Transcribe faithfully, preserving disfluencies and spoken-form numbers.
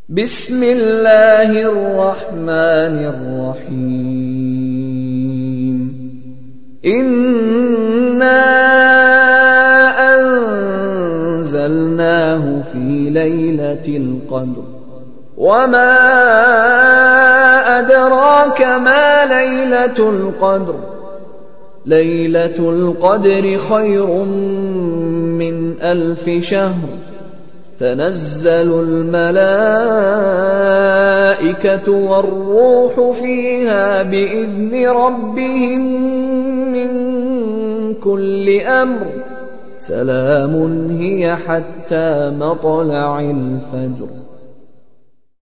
بسم الله الرحمن الرحيم إنا أنزلناه في ليلة القدر وما أدراك ما ليلة القدر ليلة القدر خير من ألف شهر تنزل الملائكة والروح فيها بإذن ربهم من كل أمر سلام هي حتى مطلع الفجر.